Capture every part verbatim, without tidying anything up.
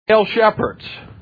male shepherds.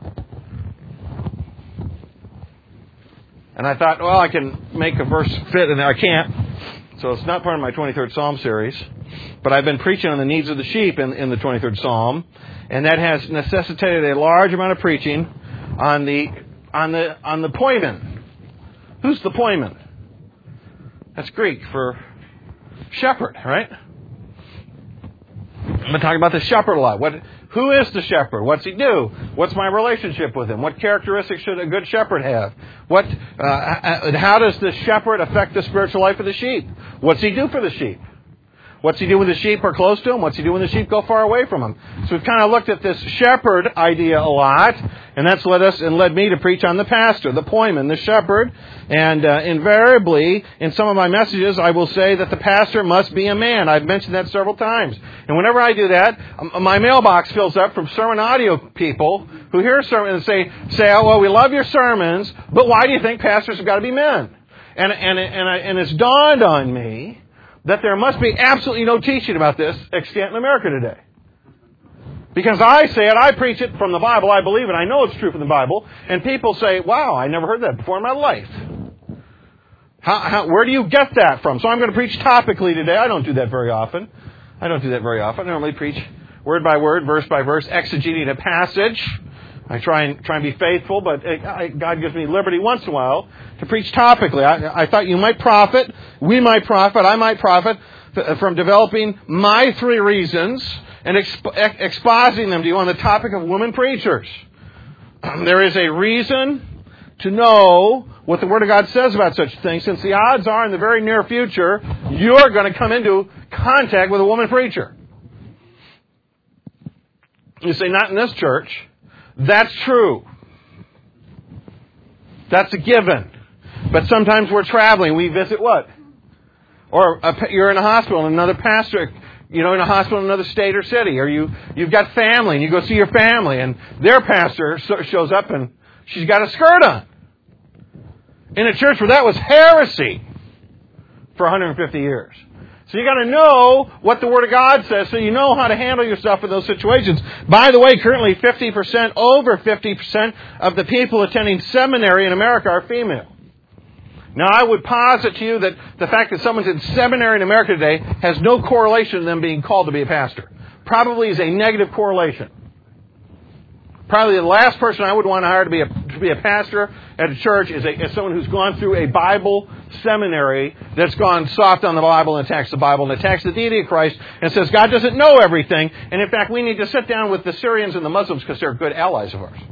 And I thought, well, I can make a verse fit in there. I can't. So it's not part of my twenty-third Psalm series. But I've been preaching on the needs of the sheep in, in the twenty-third Psalm. And that has necessitated a large amount of preaching on the on the on the poimen. Who's the poimen? That's Greek for shepherd, right? I'm going to talk about the shepherd a lot. What, who is the shepherd? What's he do? What's my relationship with him? What characteristics should a good shepherd have? What? Uh, how does the shepherd affect the spiritual life of the sheep? What's he do for the sheep? What's he do when the sheep are close to him? What's he do when the sheep go far away from him? So we've kind of looked at this shepherd idea a lot, and that's led us and led me to preach on the pastor, the poimen, the shepherd. And uh, invariably, in some of my messages, I will say that the pastor must be a man. I've mentioned that several times. And whenever I do that, um, my mailbox fills up from sermon audio people who hear a sermon and say, say, oh, well, we love your sermons, but why do you think pastors have got to be men? And, and, and, and it's dawned on me that there must be absolutely no teaching about this extant in America today. Because I say it, I preach it from the Bible, I believe it, I know it's true from the Bible, and people say, wow, I never heard that before in my life. How, how, where do you get that from? So I'm going to preach topically today. I don't do that very often. I don't do that very often. I normally preach word by word, verse by verse, exegeting a passage. I try and try and be faithful, but it, I, God gives me liberty once in a while to preach topically. I, I thought you might profit, we might profit, I might profit from developing my three reasons and exp- expositing them to you on the topic of women preachers. There is a reason to know what the Word of God says about such things, since the odds are in the very near future you're going to come into contact with a woman preacher. You say, not in this church. That's true. That's a given. But sometimes we're traveling. We visit what? Or a, you're in a hospital and another pastor, you know, in a hospital in another state or city. Or you, you've got family and you go see your family and their pastor shows up and she's got a skirt on. In a church where that was heresy for one hundred fifty years. So you got to know what the Word of God says so you know how to handle yourself in those situations. By the way, currently fifty percent, over fifty percent of the people attending seminary in America are female. Now, I would posit to you that the fact that someone's in seminary in America today has no correlation to them being called to be a pastor. Probably is a negative correlation. Probably the last person I would want to hire to be a, to be a pastor at a church is, a, is someone who's gone through a Bible seminary that's gone soft on the Bible and attacks the Bible and attacks the deity of Christ and says God doesn't know everything. And in fact, we need to sit down with the Syrians and the Muslims because they're good allies of ours.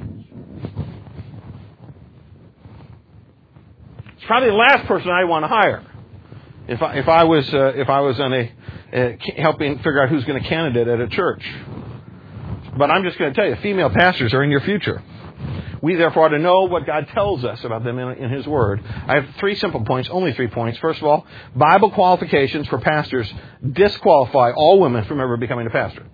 It's probably the last person I want to hire if I, if I was uh, if I was on a uh, helping figure out who's going to candidate at a church. But I'm just going to tell you, female pastors are in your future. We therefore ought to know what God tells us about them in, in His Word. I have three simple points, only three points. First of all, Bible qualifications for pastors disqualify all women from ever becoming a pastor.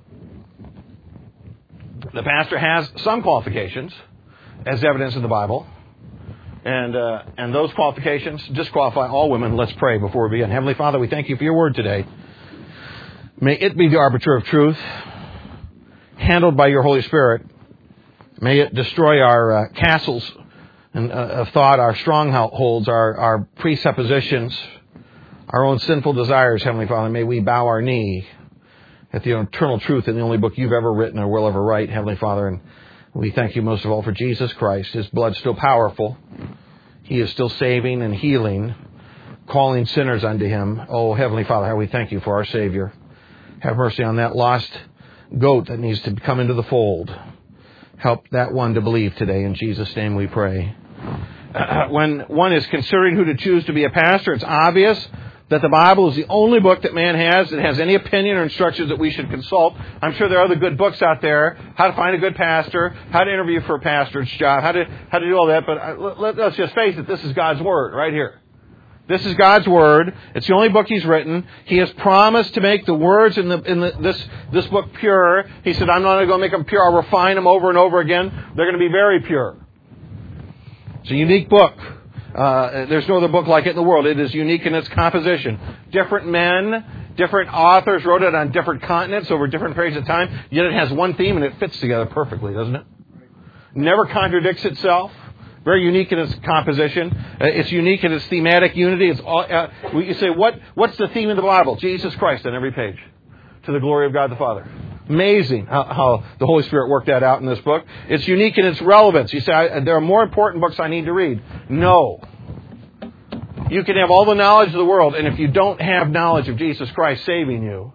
The pastor has some qualifications, as evidence in the Bible. And uh, and those qualifications disqualify all women. Let's pray before we begin. Heavenly Father, we thank you for your Word today. May it be the arbiter of truth, handled by your Holy Spirit. May it destroy our uh, castles and, uh, of thought, our strongholds, our, our presuppositions, our own sinful desires, Heavenly Father. May we bow our knee at the eternal truth in the only book you've ever written or will ever write, Heavenly Father. And we thank you most of all for Jesus Christ. His blood's still powerful. He is still saving and healing, calling sinners unto Him. Oh, Heavenly Father, how we thank you for our Savior. Have mercy on that lost goat that needs to come into the fold. Help that one to believe today. In Jesus' name we pray. Uh, when one is considering who to choose to be a pastor, it's obvious that the Bible is the only book that man has that has any opinion or instructions that we should consult. I'm sure there are other good books out there. How to find a good pastor, how to interview for a pastor's job, how to how to do all that. But let, let's just face it, this is God's Word right here. This is God's Word. It's the only book He's written. He has promised to make the words in the in the, this this book pure. He said, I'm not going to go make them pure. I'll refine them over and over again. They're going to be very pure. It's a unique book. Uh, there's no other book like it in the world. It is unique in its composition. Different men, Different authors wrote it on different continents over different periods of time, yet it has one theme and it fits together perfectly, doesn't it? Never contradicts itself. Very unique in its composition. Uh, it's unique in its thematic unity. It's all, uh, you say, what, what's the theme of the Bible? Jesus Christ on every page. To the glory of God the Father. Amazing how, how the Holy Spirit worked that out in this book. It's unique in its relevance. You say, I, there are more important books I need to read. No. You can have all the knowledge of the world, and if you don't have knowledge of Jesus Christ saving you,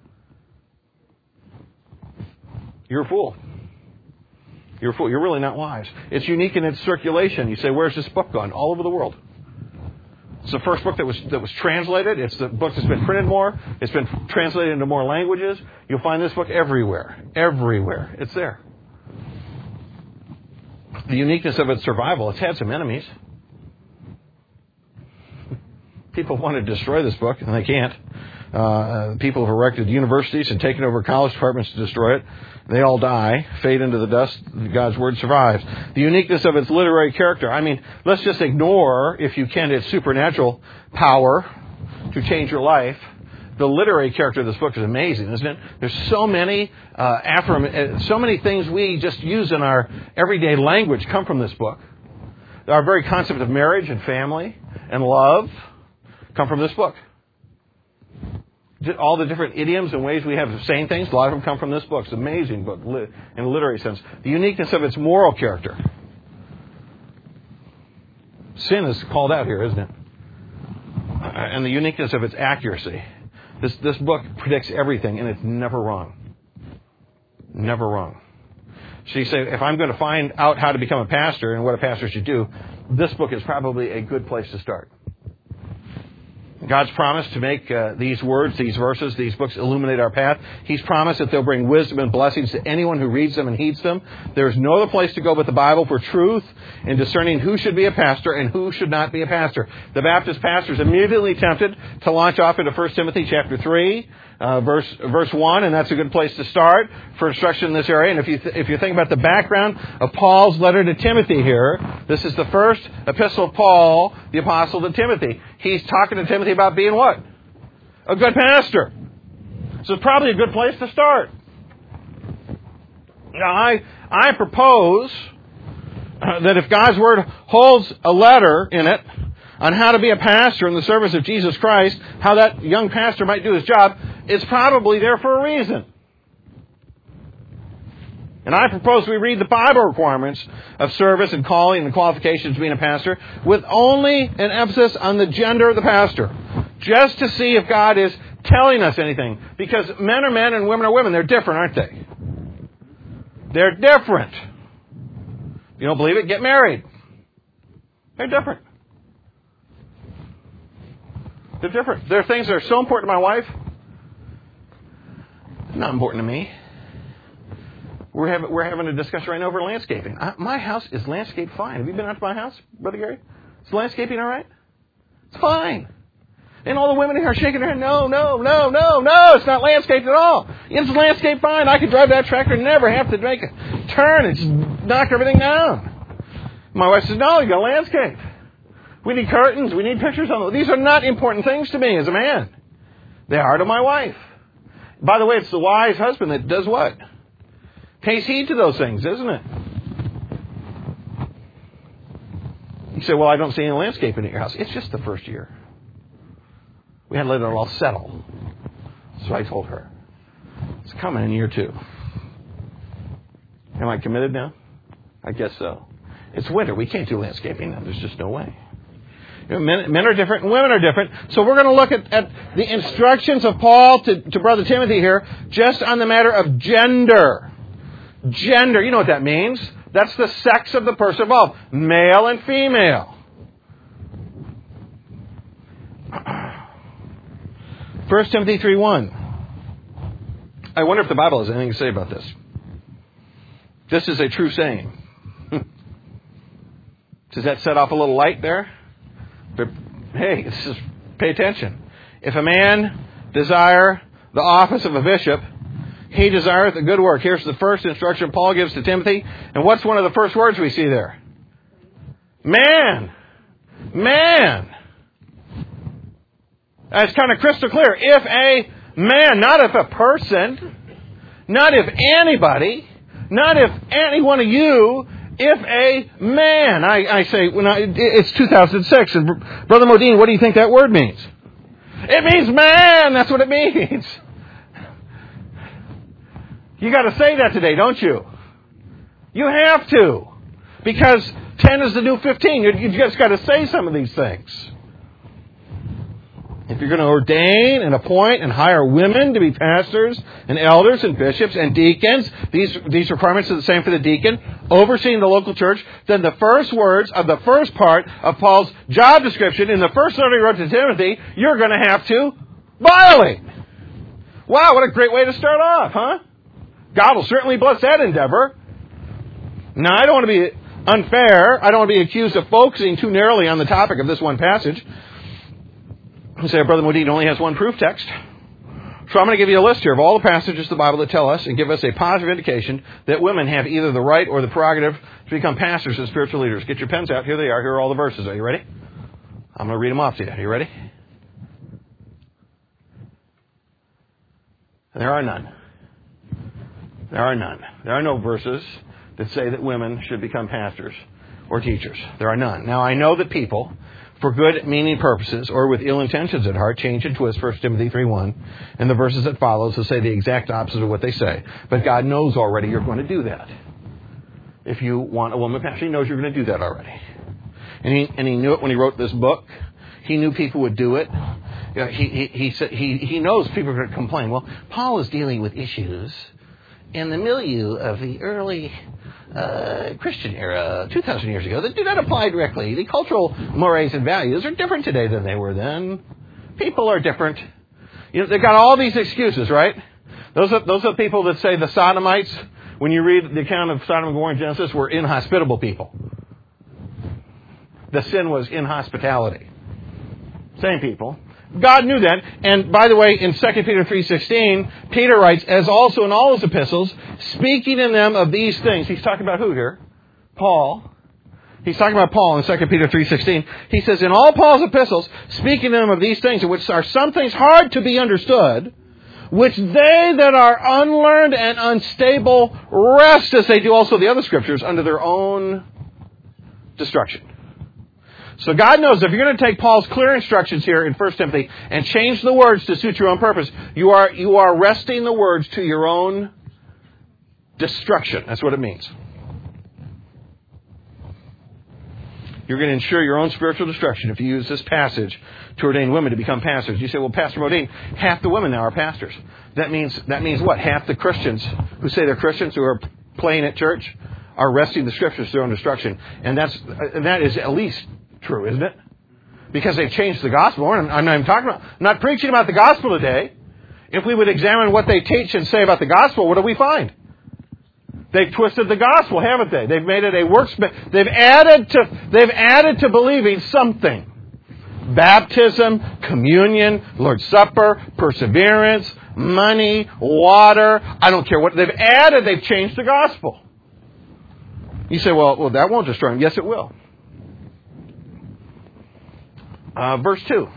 you're a fool. You're a fool. You're really not wise. It's unique in its circulation. You say, where's this book gone? All over the world. It's the first book that was that was translated. It's the book that's been printed more. It's been translated into more languages. You'll find this book everywhere. Everywhere. It's there. The uniqueness of its survival, it's had some enemies. People want to destroy this book, and they can't. Uh, people have erected universities and taken over college departments to destroy it. They all die, fade into the dust. God's Word survives. The uniqueness of its literary character. I mean, let's just ignore, if you can, its supernatural power to change your life. The literary character of this book is amazing, isn't it? There's so many, uh, affirm- so many things we just use in our everyday language come from this book. Our very concept of marriage and family and love come from this book. All the different idioms and ways we have of saying things, a lot of them come from this book. It's an amazing book in a literary sense. The uniqueness of its moral character. Sin is called out here, isn't it? And the uniqueness of its accuracy. This, this book predicts everything, and it's never wrong. Never wrong. So you say, if I'm going to find out how to become a pastor and what a pastor should do, this book is probably a good place to start. God's promised to make uh, these words, these verses, these books illuminate our path. He's promised that they'll bring wisdom and blessings to anyone who reads them and heeds them. There's no other place to go but the Bible for truth in discerning who should be a pastor and who should not be a pastor. The Baptist pastor is immediately tempted to launch off into First Timothy chapter three, uh, verse verse one, and that's a good place to start for instruction in this area. And if you th- if you think about the background of Paul's letter to Timothy here, this is the first epistle of Paul, the apostle to Timothy. He's talking to Timothy about being what? A good pastor. So it's probably a good place to start. Now, I, I propose uh, that if God's Word holds a letter in it on how to be a pastor in the service of Jesus Christ, how that young pastor might do his job, it's probably there for a reason. And I propose we read the Bible requirements of service and calling and qualifications of being a pastor with only an emphasis on the gender of the pastor. Just to see if God is telling us anything. Because men are men and women are women. They're different, aren't they? They're different. If you don't believe it, get married. They're different. They're different. There are things that are so important to my wife. Not important to me. We're having, we're having a discussion right now over landscaping. I, my house is landscaped fine. Have you been out to my house, Brother Gary? Is landscaping all right? It's fine. And all the women here are shaking their head, no, no, no, no, no, it's not landscaped at all. It's landscaped fine. I could drive that tractor and never have to make a turn and just knock everything down. My wife says, no, you got to landscape. We need curtains. We need pictures on them. These are not important things to me as a man. They are to my wife. By the way, it's the wise husband that does what? Pays heed to those things, isn't it? You say, well, I don't see any landscaping at your house. It's just the first year. We had to let it all settle. So I told her, it's coming in year two. Am I committed now? I guess so. It's winter. We can't do landscaping now. There's just no way. You know, men, men are different and women are different. So we're going to look at, at the instructions of Paul to, to Brother Timothy here just on the matter of gender. Gender, you know what that means. That's the sex of the person involved. Male and female. First Timothy three one. I wonder if the Bible has anything to say about this. This is a true saying. Does that set off a little light there? But, hey, this is, pay attention. If a man desire the office of a bishop, he desireth a good work. Here's the first instruction Paul gives to Timothy. And what's one of the first words we see there? Man. Man. That's kind of crystal clear. If a man, not if a person, not if anybody, not if any one of you, if a man. I, I say, when I, it's two thousand six, and Brother Modine, what do you think that word means? It means man, that's what it means. You got to say that today, don't you? You have to. Because ten is the new fifteen. You, you just got to say some of these things. If you're going to ordain and appoint and hire women to be pastors and elders and bishops and deacons, these, these requirements are the same for the deacon, overseeing the local church, then the first words of the first part of Paul's job description in the first letter he wrote to Timothy, you're going to have to violate. Wow, what a great way to start off, huh? God will certainly bless that endeavor. Now, I don't want to be unfair. I don't want to be accused of focusing too narrowly on the topic of this one passage. You say, Brother Modine only has one proof text. So I'm going to give you a list here of all the passages of the Bible that tell us and give us a positive indication that women have either the right or the prerogative to become pastors and spiritual leaders. Get your pens out. Here they are. Here are all the verses. Are you ready? I'm going to read them off to you. Are you ready? There are none. There are none. There are no verses that say that women should become pastors or teachers. There are none. Now, I know that people, for good meaning purposes or with ill intentions at heart, change and twist First Timothy three one and the verses that follow to say the exact opposite of what they say. But God knows already you're going to do that. If you want a woman pastor, He knows you're going to do that already. And He, and he knew it when He wrote this book. He knew people would do it. You know, he, he, he, said, he, he knows people are going to complain. Well, Paul is dealing with issues in the milieu of the early uh, Christian era, two thousand years ago, that do not apply directly. The cultural mores and values are different today than they were then. People are different. You know, they've got all these excuses, right? Those are, those are people that say the Sodomites, when you read the account of Sodom and Gomorrah in Genesis, were inhospitable people. The sin was inhospitality. Same people. God knew that. And by the way, in Second Peter three sixteen, Peter writes, as also in all his epistles, speaking in them of these things. He's talking about who here? Paul. He's talking about Paul in Second Peter three sixteen. He says, in all Paul's epistles, speaking to them of these things, in which are some things hard to be understood, which they that are unlearned and unstable rest, as they do also the other scriptures, under their own destruction. So God knows if you're going to take Paul's clear instructions here in First Timothy and change the words to suit your own purpose, you are you are wresting the words to your own destruction. That's what it means. You're going to ensure your own spiritual destruction if you use this passage to ordain women to become pastors. You say, well, Pastor Modine, half the women now are pastors. That means that means what? Half the Christians who say they're Christians who are playing at church are wresting the scriptures to their own destruction. And that's and that is at least true, isn't it? Because they've changed the gospel. I'm, I'm not even talking about, I'm not preaching about the gospel today. If we would examine what they teach and say about the gospel, what do we find? They've twisted the gospel, haven't they? They've made it a works. They've added to. They've added to believing something: baptism, communion, Lord's Supper, perseverance, money, water. I don't care what they've added. They've changed the gospel. You say, well, well, that won't destroy them. Yes, it will. Uh, verse two.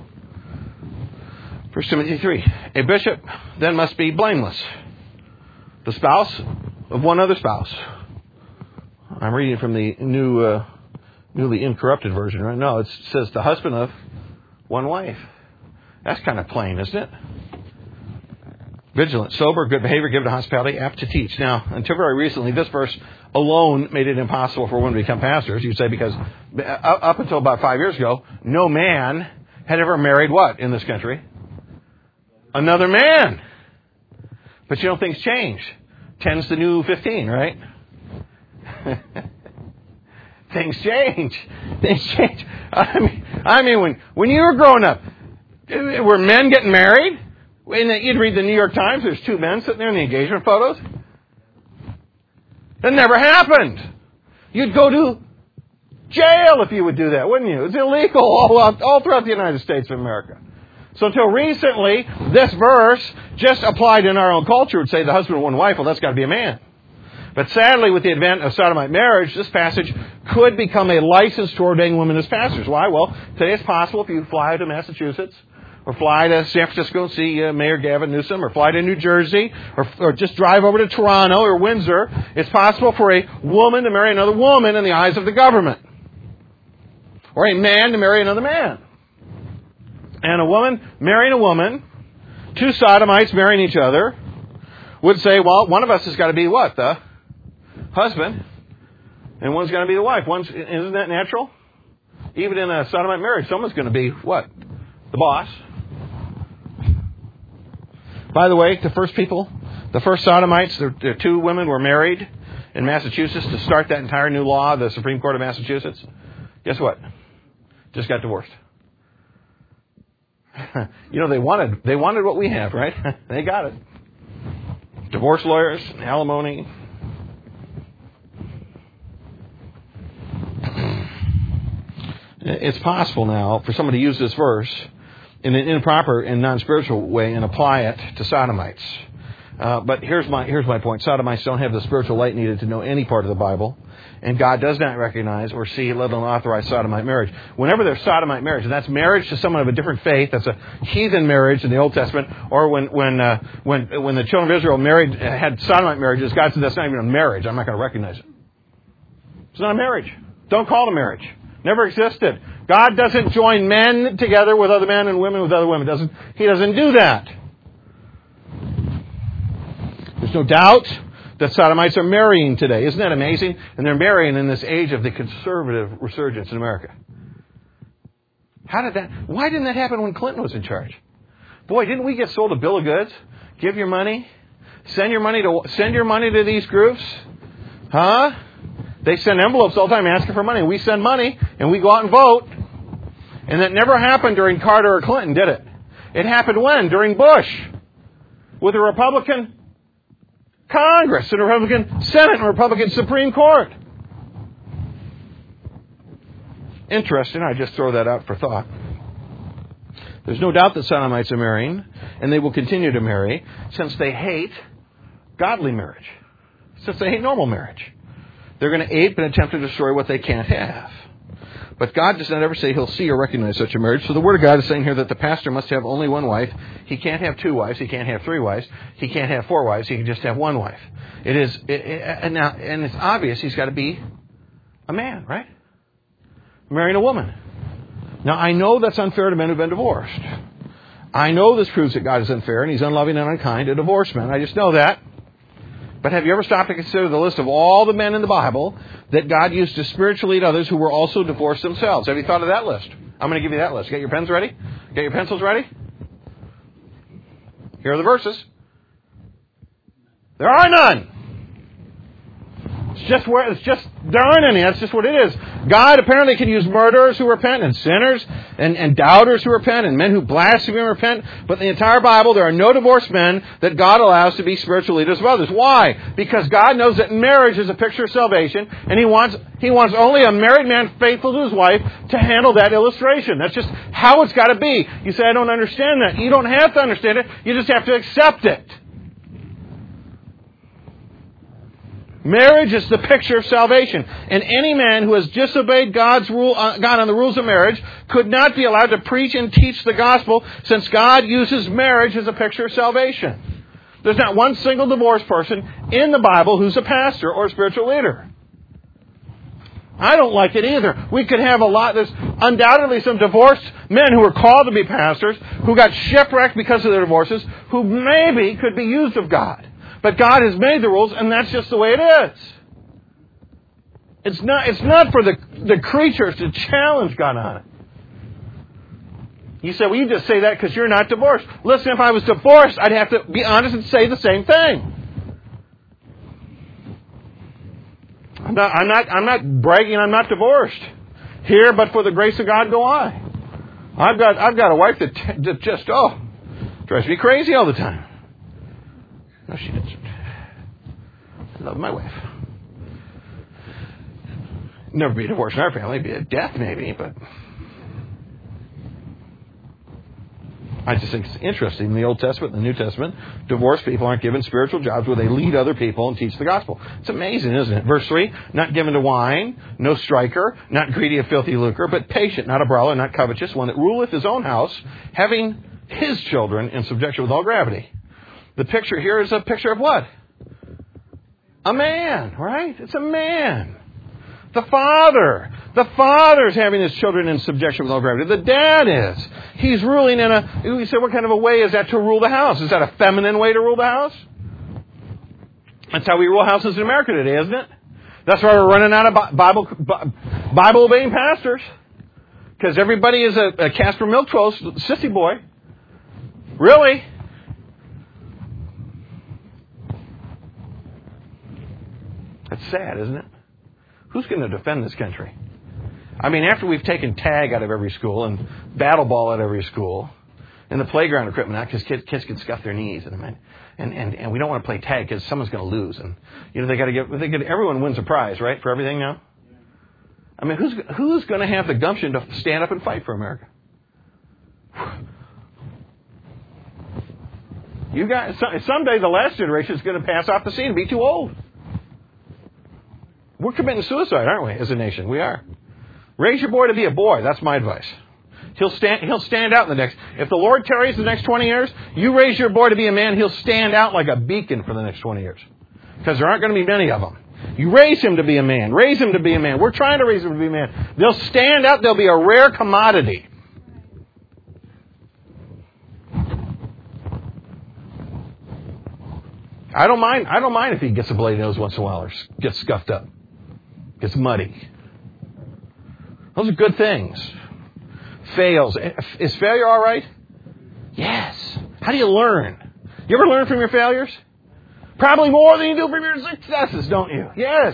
First Timothy three. A bishop then must be blameless, the spouse of one other spouse. I'm reading from the new, uh, newly incorrupted version, right? No, it says the husband of one wife. That's kind of plain, isn't it? Vigilant, sober, good behavior, given to hospitality, apt to teach. Now, until very recently, this verse alone made it impossible for women to become pastors. You'd say because up until about five years ago, no man had ever married what in this country? Another man. But you know, things change. Ten's the new fifteen, right? Things change. Things change. I mean, I mean, when when you were growing up, were men getting married? You'd read the New York Times. There's two men sitting there in the engagement photos. That never happened. You'd go to jail if you would do that, wouldn't you? It's illegal all, all throughout the United States of America. So until recently, this verse just applied in our own culture would say the husband of one wife, well, that's got to be a man. But sadly, with the advent of sodomite marriage, this passage could become a license to ordain women as pastors. Why? Well, today it's possible if you fly to Massachusetts or fly to San Francisco and see uh, Mayor Gavin Newsom, or fly to New Jersey, or, or just drive over to Toronto or Windsor. It's possible for a woman to marry another woman in the eyes of the government. Or a man to marry another man. And a woman marrying a woman, two sodomites marrying each other, would say, well, one of us has got to be what? The husband. And one's going to be the wife. One's, isn't that natural? Even in a sodomite marriage, someone's going to be what? The boss. By the way, the first people, the first sodomites, the, the two women were married in Massachusetts to start that entire new law, the Supreme Court of Massachusetts. Guess what? Just got divorced. You know, they wanted they wanted what we have, right? They got it. Divorce lawyers, alimony. It's possible now for someone to use this verse in an improper and non-spiritual way and apply it to sodomites. Uh, but here's my here's my point. Sodomites don't have the spiritual light needed to know any part of the Bible. And God does not recognize or see, let alone authorize sodomite marriage. Whenever there's sodomite marriage, and that's marriage to someone of a different faith, that's a heathen marriage in the Old Testament, or when when uh, when when the children of Israel married had sodomite marriages, God said that's not even a marriage. I'm not going to recognize it. It's not a marriage. Don't call it a marriage. Never existed. God doesn't join men together with other men and women with other women. Doesn't He doesn't do that. There's no doubt that sodomites are marrying today. Isn't that amazing? And they're marrying in this age of the conservative resurgence in America. How did that... Why didn't that happen when Clinton was in charge? Boy, didn't we get sold a bill of goods? Give your money. Send your money to send your money to these groups. Huh? They send envelopes all the time asking for money. We send money and we go out and vote. And that never happened during Carter or Clinton, did it? It happened when? During Bush. With a Republican Congress, and a Republican Senate, and a Republican Supreme Court. Interesting. I just throw that out for thought. There's no doubt that sodomites are marrying, and they will continue to marry, since they hate godly marriage. Since they hate normal marriage. They're going to ape and attempt to destroy what they can't have. But God does not ever say He'll see or recognize such a marriage. So the Word of God is saying here that the pastor must have only one wife. He can't have two wives. He can't have three wives. He can't have four wives. He can just have one wife. It is, it, it, and now, and it's obvious he's got to be a man, right? Marrying a woman. Now, I know that's unfair to men who've been divorced. I know this proves that God is unfair and He's unloving and unkind to divorced men. I just know that. But have you ever stopped to consider the list of all the men in the Bible that God used to spiritually lead others who were also divorced themselves? Have you thought of that list? I'm going to give you that list. Get your pens ready? Get your pencils ready? Here are the verses. There are none. It's just where it's just there aren't any. That's just what it is. God apparently can use murderers who repent and sinners and, and doubters who repent and men who blaspheme and repent. But in the entire Bible, there are no divorced men that God allows to be spiritual leaders of others. Why? Because God knows that marriage is a picture of salvation, and He wants He wants only a married man faithful to his wife to handle that illustration. That's just how it's got to be. You say, I don't understand that. You don't have to understand it. You just have to accept it. Marriage is the picture of salvation. And any man who has disobeyed God's rule, uh, God on the rules of marriage could not be allowed to preach and teach the gospel, since God uses marriage as a picture of salvation. There's not one single divorced person in the Bible who's a pastor or a spiritual leader. I don't like it either. We could have a lot, there's undoubtedly some divorced men who are called to be pastors, who got shipwrecked because of their divorces, who maybe could be used of God. But God has made the rules, and that's just the way it is. It's not, it's not for the, the creatures to challenge God on it. You say, well, you just say that because you're not divorced. Listen, if I was divorced, I'd have to be honest and say the same thing. I'm not, I'm not, I'm not bragging I'm not divorced. Here, but for the grace of God go I. I've got, I've got a wife that, t- that just, oh, drives me crazy all the time. No, she doesn't. I love my wife. Never be a divorce in our family. Be a death, maybe, but I just think it's interesting. In the Old Testament and the New Testament, divorced people aren't given spiritual jobs where they lead other people and teach the gospel. It's amazing, isn't it? Verse three, not given to wine, no striker, not greedy of filthy lucre, but patient, not a brawler, not covetous, one that ruleth his own house, having His children in subjection with all gravity. The picture here is a picture of what? A man, right? It's a man. The father. The father's having his children in subjection with all gravity. The dad is. He's ruling in a... We say, what kind of a way is that to rule the house? Is that a feminine way to rule the house? That's how we rule houses in America today, isn't it? That's why we're running out of Bible Bible obeying pastors. Because everybody is a, a Casper Milquetoast sissy boy. Really? That's sad, isn't it? Who's going to defend this country? I mean, after we've taken tag out of every school and battle ball out of every school and the playground equipment out because kids, kids can scuff their knees and and, and, and we don't want to play tag because someone's going to lose and you know they got to get they get everyone wins a prize, right, for everything now. I mean, who's who's going to have the gumption to stand up and fight for America? You guys, someday the last generation is going to pass off the scene and be too old. We're committing suicide, aren't we, as a nation? We are. Raise your boy to be a boy. That's my advice. He'll stand, he'll stand out in the next... If the Lord tarries the next twenty years, you raise your boy to be a man, he'll stand out like a beacon for the next twenty years. Because there aren't going to be many of them. You raise him to be a man. Raise him to be a man. We're trying to raise him to be a man. They'll stand out. They'll be a rare commodity. I don't mind. I don't mind if he gets a bloody nose once in a while or gets scuffed up. Gets muddy. Those are good things. Fails. Is failure all right? Yes. How do you learn? You ever learn from your failures? Probably more than you do from your successes, don't you? Yes.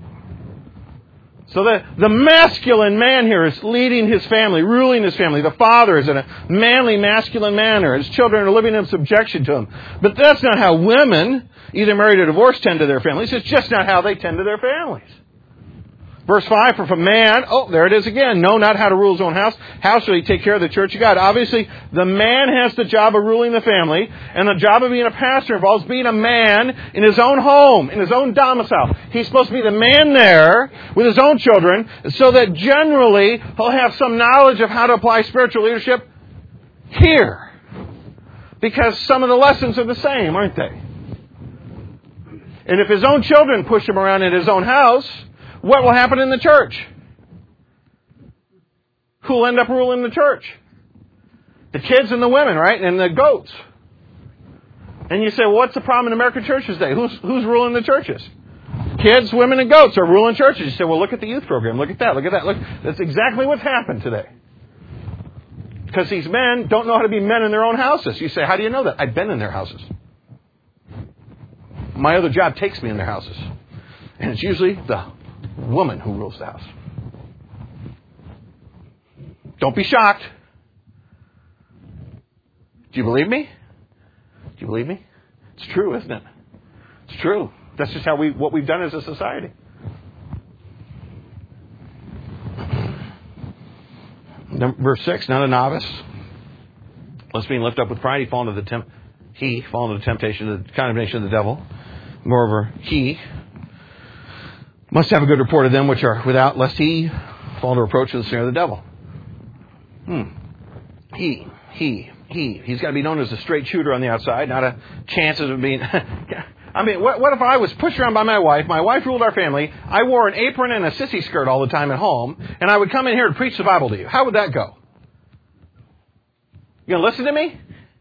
So the, the masculine man here is leading his family, ruling his family. The father is in a manly, masculine manner. His children are living in subjection to him. But that's not how women, either married or divorced, tend to their families. It's just not how they tend to their families. Verse five, for if a man, oh, there it is again, know not how to rule his own house, how shall he take care of the church of God? Obviously, the man has the job of ruling the family, and the job of being a pastor involves being a man in his own home, in his own domicile. He's supposed to be the man there with his own children, so that generally he'll have some knowledge of how to apply spiritual leadership here. Because some of the lessons are the same, aren't they? And if his own children push him around in his own house, what will happen in the church? Who will end up ruling the church? The kids and the women, right? And the goats. And you say, well, what's the problem in American churches today? Who's, who's ruling the churches? Kids, women, and goats are ruling churches. You say, well, look at the youth program. Look at that. Look at that. Look, that's exactly what's happened today. Because these men don't know how to be men in their own houses. You say, how do you know that? I've been in their houses. My other job takes me in their houses. And it's usually the woman who rules the house. Don't be shocked. Do you believe me? Do you believe me? It's true, isn't it? It's true. That's just how we what we've done as a society. Number, verse six, not a novice. Lest being lifted up with pride, he fall into the temp he fall into the temptation, the condemnation of the devil. Moreover, he must have a good report of them which are without, lest he fall into reproach of the snare of the devil. Hmm. He, he, he. He's got to be known as a straight shooter on the outside, not a chances of being... I mean, what, what if I was pushed around by my wife, my wife ruled our family, I wore an apron and a sissy skirt all the time at home, and I would come in here and preach the Bible to you? How would that go? You going to listen to me?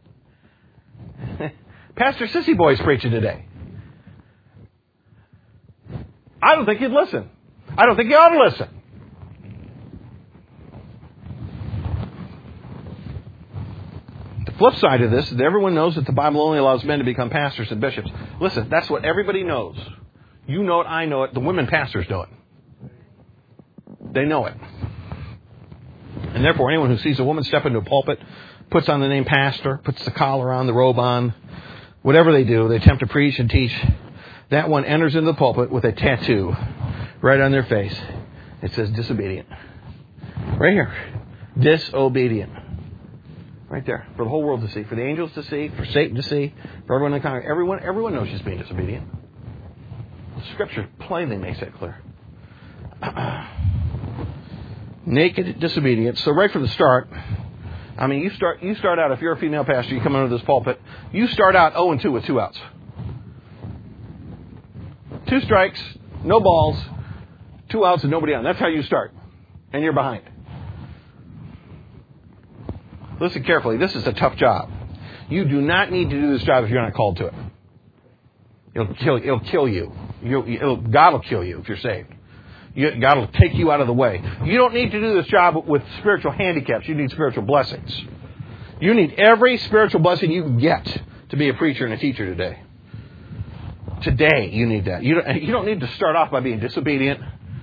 Pastor Sissy Boy's preaching today. I don't think you'd listen. I don't think you ought to listen. The flip side of this is that everyone knows that the Bible only allows men to become pastors and bishops. Listen, that's what everybody knows. You know it, I know it, the women pastors know it. They know it. And therefore, anyone who sees a woman step into a pulpit, puts on the name pastor, puts the collar on, the robe on, whatever they do, they attempt to preach and teach, that one enters into the pulpit with a tattoo right on their face. It says disobedient. Right here. Disobedient. Right there. For the whole world to see. For the angels to see. For Satan to see. For everyone in the congregation. Everyone, everyone knows she's being disobedient. The Scripture plainly makes that clear. Naked disobedience. So right from the start, I mean, you start you start out, if you're a female pastor, you come under this pulpit, you start out oh and two with two outs. Two strikes, no balls, two outs and nobody on. That's how you start. And you're behind. Listen carefully. This is a tough job. You do not need to do this job if you're not called to it. It'll kill, it'll kill you. You'll, it'll, God will kill you if you're saved. You, God will take you out of the way. You don't need to do this job with spiritual handicaps. You need spiritual blessings. You need every spiritual blessing you can get to be a preacher and a teacher today. Today, you need that. You don't, you don't need to start off by being disobedient.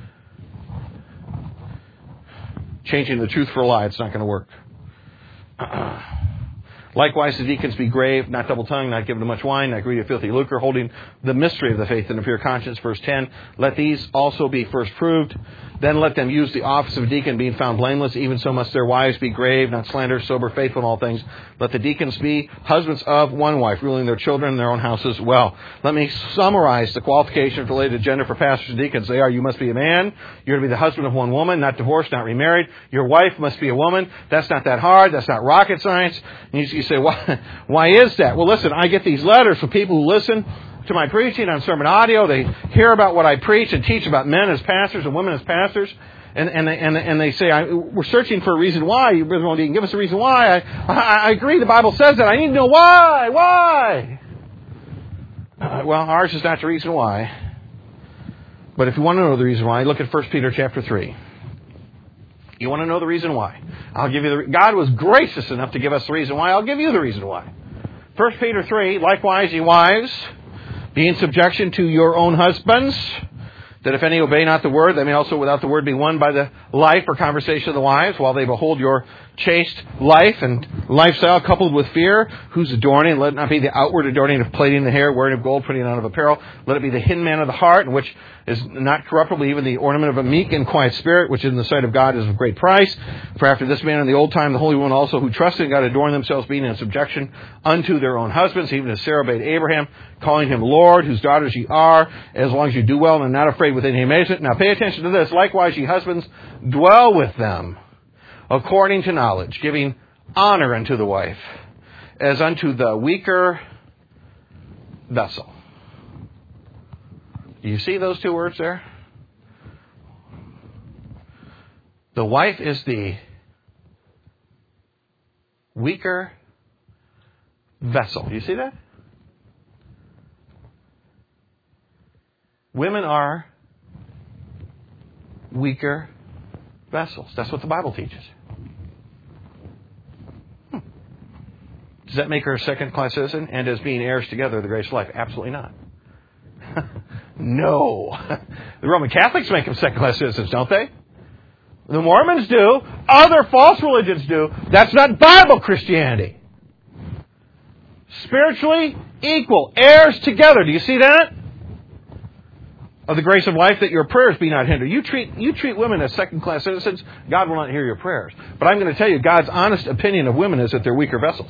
Changing the truth for a lie, it's not going to work. Uh-uh. Likewise, the deacons be grave, not double-tongued, not given to much wine, not greedy of filthy lucre, holding the mystery of the faith in a pure conscience. Verse ten, let these also be first proved. Then let them use the office of a deacon, being found blameless. Even so must their wives be grave, not slanderous, sober, faithful in all things. Let the deacons be husbands of one wife, ruling their children in their own houses well. Let me summarize the qualifications related to gender for pastors and deacons. They are, you must be a man. You're to be the husband of one woman, not divorced, not remarried. Your wife must be a woman. That's not that hard. That's not rocket science. And you say, why, why is that? Well, listen, I get these letters from people who listen to my preaching on sermon audio. They hear about what I preach and teach about men as pastors and women as pastors. And, and, they, and, and they say, I, we're searching for a reason why. You can give us a reason why. I, I, I agree the Bible says that. I need to know why. Why? Uh, well, ours is not the reason why. But if you want to know the reason why, look at First Peter chapter three. You want to know the reason why? I'll give you the. God was gracious enough to give us the reason why. I'll give you the reason why. First Peter three, likewise, ye wives, be in subjection to your own husbands, that if any obey not the word, they may also without the word be won by the life or conversation of the wives, while they behold your chaste life and lifestyle coupled with fear, whose adorning, let it not be the outward adorning of plaiting the hair, wearing of gold, putting on of apparel, let it be the hidden man of the heart, in which is not corruptible, even the ornament of a meek and quiet spirit, which in the sight of God is of great price. For after this man in the old time, the holy women also who trusted in God adorned themselves, being in subjection unto their own husbands, even as Sarah obeyed Abraham, calling him Lord, whose daughters ye are, as long as you do well and are not afraid with any amazement. Now pay attention to this. Likewise, ye husbands, dwell with them according to knowledge, giving honor unto the wife, as unto the weaker vessel. Do you see those two words there? The wife is the weaker vessel. Do you see that? Women are weaker vessels. That's what the Bible teaches. Hmm. Does that make her a second-class citizen and as being heirs together of the grace of life? Absolutely not. No. The Roman Catholics make them second-class citizens, don't they? The Mormons do. Other false religions do. That's not Bible Christianity. Spiritually equal. Heirs together. Do you see that? Of the grace of life, that your prayers be not hindered. You treat you treat women as second-class citizens, God will not hear your prayers. But I'm going to tell you, God's honest opinion of women is that they're weaker vessels.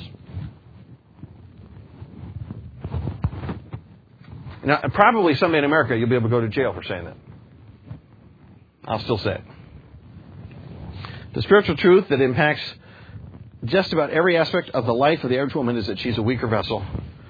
Now, probably someday in America, you'll be able to go to jail for saying that. I'll still say it. The spiritual truth that impacts just about every aspect of the life of the average woman is that she's a weaker vessel.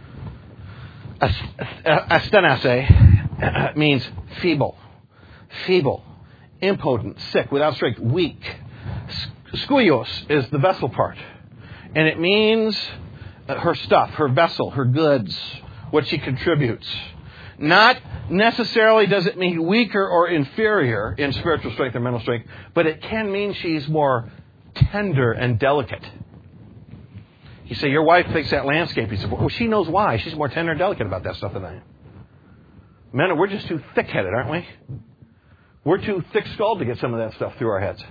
Asthenae means feeble, feeble, impotent, sick, without strength, weak. Skuios is the vessel part. And it means her stuff, her vessel, her goods, what she contributes. Not necessarily does it mean weaker or inferior in spiritual strength or mental strength, but it can mean she's more tender and delicate. You say, your wife thinks that landscape. You say, well, she knows why. She's more tender and delicate about that stuff than I am. Men, we're just too thick-headed, aren't we? We're too thick-skulled to get some of that stuff through our heads.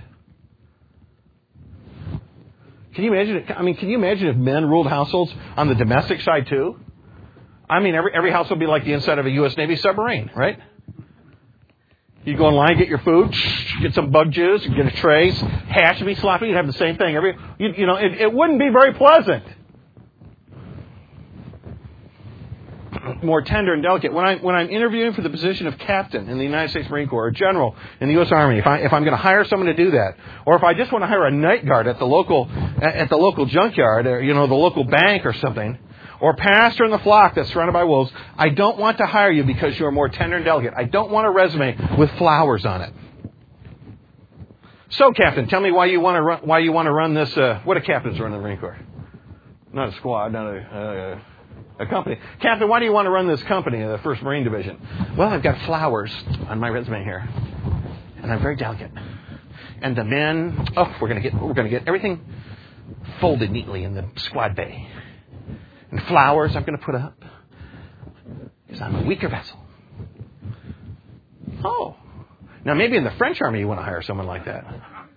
Can you imagine? I mean, can you imagine if men ruled households on the domestic side too? I mean, every every house would be like the inside of a U S Navy submarine, right? You go online, get your food, get some bug juice, get a tray, hash would be sloppy. You'd have the same thing. Every you, you know, it, it wouldn't be very pleasant. more tender and delicate. When, I, when I'm interviewing for the position of captain in the United States Marine Corps or general in the U S Army, if, I, if I'm going to hire someone to do that, or if I just want to hire a night guard at the local at the local junkyard, or you know the local bank or something, or pastor in the flock that's surrounded by wolves, I don't want to hire you because you're more tender and delicate. I don't want a resume with flowers on it. So, Captain, tell me why you want to run, why you want to run this. Uh, what do captains run in the Marine Corps? Not a squad, not a. Uh, A company. Captain, why do you want to run this company, the first Marine Division? Well, I've got flowers on my resume here, and I'm very delicate. And the men, oh, we're going to get we're going to get everything folded neatly in the squad bay. And flowers I'm going to put up because I'm a weaker vessel. Oh, now maybe in the French Army you want to hire someone like that.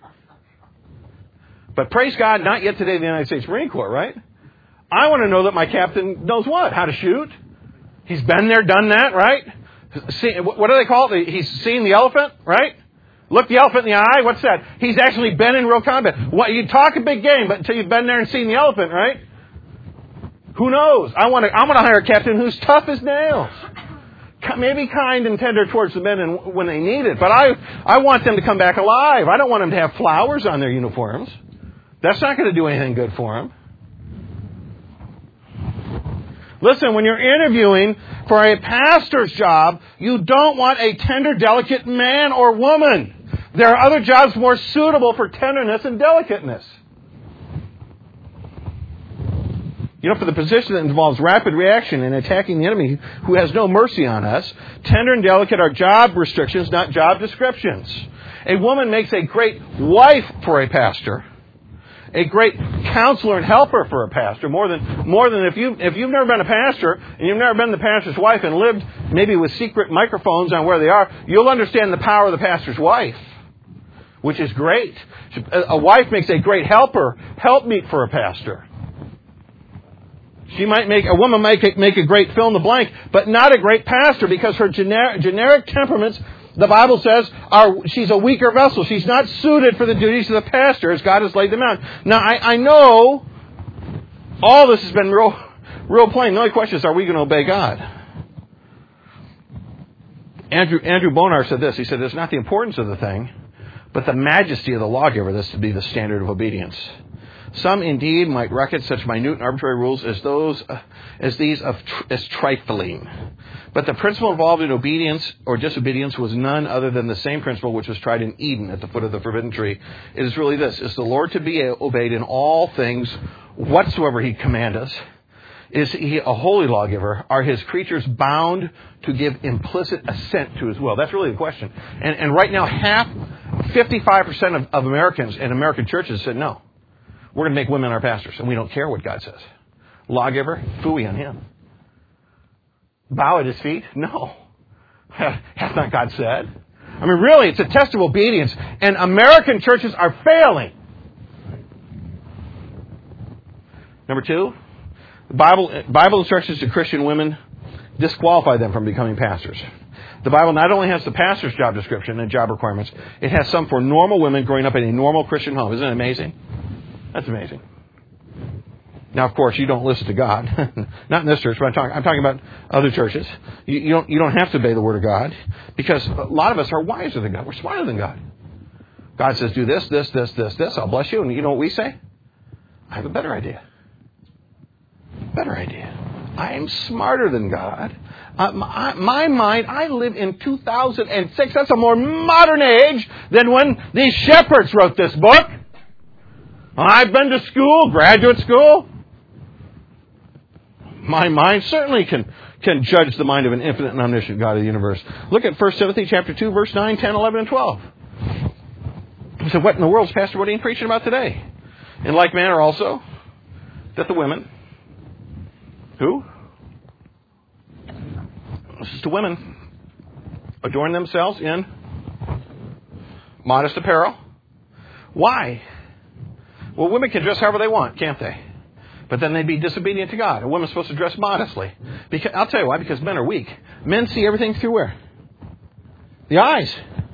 But praise God, not yet today in the United States Marine Corps, right? I want to know that my captain knows what? How to shoot. He's been there, done that, right? See, what do they call it? He's seen the elephant, right? Look the elephant in the eye. What's that? He's actually been in real combat. What, you talk a big game, but until you've been there and seen the elephant, right? Who knows? I want to. I want to hire a captain who's tough as nails. Maybe kind and tender towards the men when they need it, but I I want them to come back alive. I don't want them to have flowers on their uniforms. That's not going to do anything good for them. Listen, when you're interviewing for a pastor's job, you don't want a tender, delicate man or woman. There are other jobs more suitable for tenderness and delicateness. You know, for the position that involves rapid reaction and attacking the enemy who has no mercy on us, tender and delicate are job restrictions, not job descriptions. A woman makes a great wife for a pastor. A great counselor and helper for a pastor, more than more than if you if you've never been a pastor and you've never been the pastor's wife and lived maybe with secret microphones on where they are, you'll understand the power of the pastor's wife, which is great. A wife makes a great helper, helpmeet for a pastor. She might make a woman might make a great fill in the blank, but not a great pastor because her generic, generic temperaments. The Bible says are, she's a weaker vessel. She's not suited for the duties of the pastor as God has laid them out. Now, I, I know all this has been real, real plain. The only question is, are we going to obey God? Andrew, Andrew Bonar said this. He said, it's not the importance of the thing, but the majesty of the lawgiver that's to be the standard of obedience. Some indeed might reckon such minute and arbitrary rules as those uh, as these of tr- as trifling. But the principle involved in obedience or disobedience was none other than the same principle which was tried in Eden at the foot of the forbidden tree. It is really this: is the Lord to be obeyed in all things whatsoever He command us? Is He a holy lawgiver? Are His creatures bound to give implicit assent to His will? That's really the question. And, and right now, half, fifty-five percent of, of Americans and American churches said no. We're going to make women our pastors, and we don't care what God says. Lawgiver, phooey on him. Bow at His feet? No. Hath not God said? I mean, really, it's a test of obedience, and American churches are failing. Number two, the Bible, Bible instructions to Christian women disqualify them from becoming pastors. The Bible not only has the pastor's job description and job requirements, it has some for normal women growing up in a normal Christian home. Isn't it amazing? That's amazing. Now, of course, you don't listen to God. Not in this church, but I'm talking, I'm talking about other churches. You, you don't you don't have to obey the Word of God because a lot of us are wiser than God. We're smarter than God. God says, do this, this, this, this, this. I'll bless you. And you know what we say? I have a better idea. Better idea. I am smarter than God. Uh, my, my mind, I live in two thousand six. That's a more modern age than when these shepherds wrote this book. I've been to school, graduate school. My mind certainly can, can judge the mind of an infinite and omniscient God of the universe. Look at First Timothy chapter two, verse nine, ten, eleven, and twelve. So what in the world is Pastor Woody preaching about today? In like manner also, that the women, who? This is to women, adorn themselves in modest apparel. Why? Well, women can dress however they want, can't they? But then they'd be disobedient to God. A woman's supposed to dress modestly. Because, I'll tell you why, because men are weak. Men see everything through where? The eyes.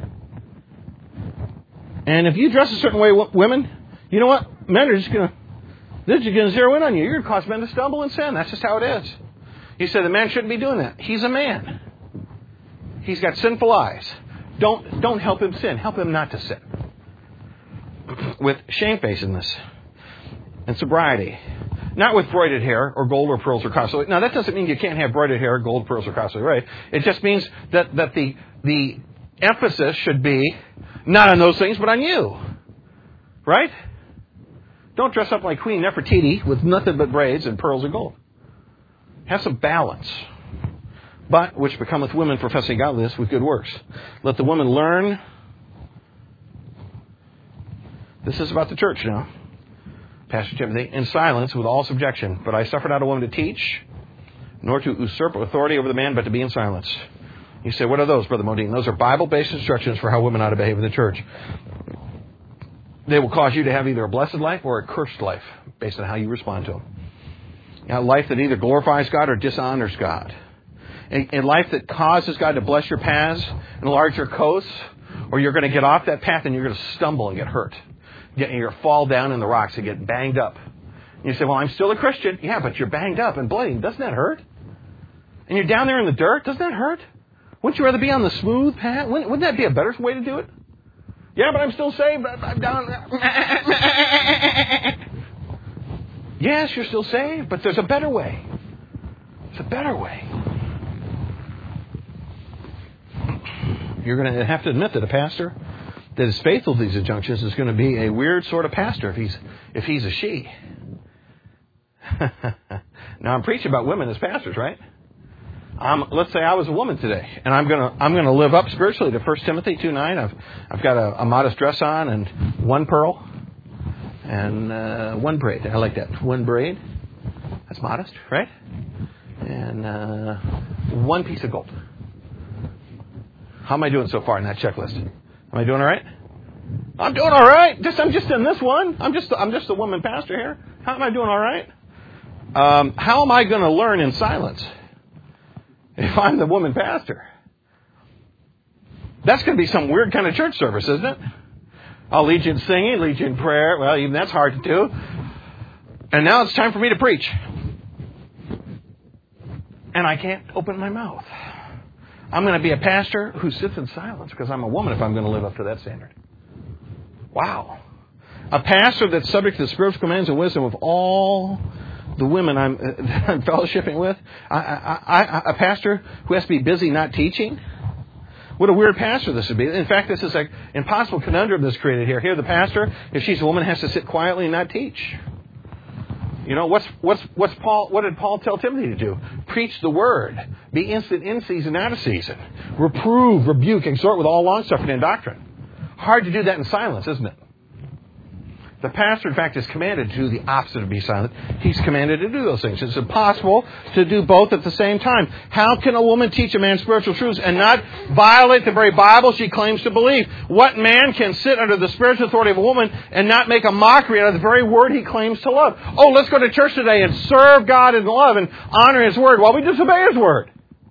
And if you dress a certain way, women, you know what? Men are just going to, they're just going to zero in on you. You're going to cause men to stumble and sin. That's just how it is. You say the man shouldn't be doing that. He's a man. He's got sinful eyes. Don't, don't help him sin. Help him not to sin. With shamefacedness and sobriety. Not with braided hair or gold or pearls or costly. Now, that doesn't mean you can't have braided hair, gold, pearls, or costly, right? It just means that, that the, the emphasis should be not on those things, but on you. Right? Don't dress up like Queen Nefertiti with nothing but braids and pearls and gold. Have some balance. But, which becometh women professing godliness with good works. Let the woman learn. This is about the church now. Pastor Timothy, in silence with all subjection. But I suffered not a woman to teach, nor to usurp authority over the man, but to be in silence. You say, what are those, Brother Modine? Those are Bible-based instructions for how women ought to behave in the church. They will cause you to have either a blessed life or a cursed life, based on how you respond to them. A life that either glorifies God or dishonors God. A, a life that causes God to bless your paths, enlarge your coasts, or you're going to get off that path and you're going to stumble and get hurt. You're going to fall down in the rocks and get banged up. And you say, well, I'm still a Christian. Yeah, but you're banged up and bleeding. Doesn't that hurt? And you're down there in the dirt. Doesn't that hurt? Wouldn't you rather be on the smooth path? Wouldn't, wouldn't that be a better way to do it? Yeah, but I'm still saved. I'm down. Yes, you're still saved, but there's a better way. There's a better way. You're going to have to admit that a pastor that is faithful to these injunctions is going to be a weird sort of pastor if he's if he's a she. Now I'm preaching about women as pastors, right? Um, let's say I was a woman today, and I'm gonna I'm gonna live up spiritually to First Timothy two nine. I've I've got a, a modest dress on and one pearl and uh, one braid. I like that. One braid. That's modest, right? And uh, one piece of gold. How am I doing so far in that checklist? Am I doing all right? I'm doing all right. Just I'm just in this one. I'm just I'm just a woman pastor here. How am I doing all right? Um, how am I going to learn in silence if I'm the woman pastor? That's going to be some weird kind of church service, isn't it? I'll lead you in singing, lead you in prayer. Well, even that's hard to do. And now it's time for me to preach. And I can't open my mouth. I'm going to be a pastor who sits in silence because I'm a woman if I'm going to live up to that standard. Wow. A pastor that's subject to the spiritual commands and wisdom of all the women I'm, uh, I'm fellowshipping with. I, I, I, a pastor who has to be busy not teaching. What a weird pastor this would be. In fact, this is an impossible conundrum that's created here. Here the pastor, if she's a woman, has to sit quietly and not teach. You know, what's what's what's Paul? What did Paul tell Timothy to do? Preach the word. Be instant in season, out of season. Reprove, rebuke, exhort with all longsuffering and doctrine. Hard to do that in silence, isn't it? The pastor, in fact, is commanded to do the opposite of be silent. He's commanded to do those things. It's impossible to do both at the same time. How can a woman teach a man spiritual truths and not violate the very Bible she claims to believe? What man can sit under the spiritual authority of a woman and not make a mockery out of the very word he claims to love? Oh, let's go to church today and serve God in love and honor His word while we disobey His word.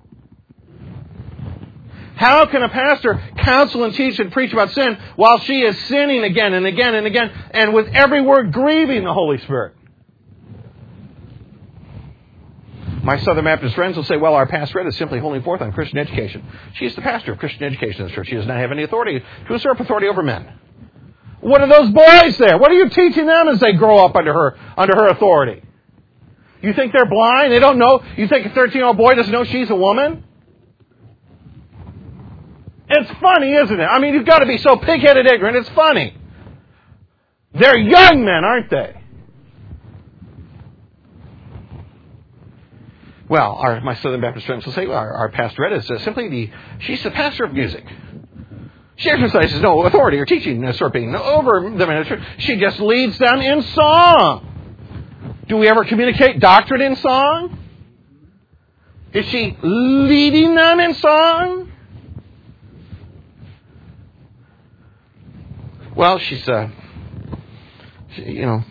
How can a pastor counsel and teach and preach about sin while she is sinning again and again and again and with every word grieving the Holy Spirit? My Southern Baptist friends will say, well, our pastorate is simply holding forth on Christian education. She's the pastor of Christian education in this church. She does not have any authority to usurp authority over men. What are those boys there? What are you teaching them as they grow up under her, under her authority? You think they're blind? They don't know? You think a thirteen-year-old boy doesn't know she's a woman? It's funny, isn't it? I mean, you've got to be so pig-headed ignorant, it's funny. They're young men, aren't they? Well, our, my Southern Baptist friends will say, well, our, our pastorette is uh, simply the, she's the pastor of music. She exercises no authority or teaching usurping over the ministry. She just leads them in song. Do we ever communicate doctrine in song? Is she leading them in song? Well, she's, uh, she, you know,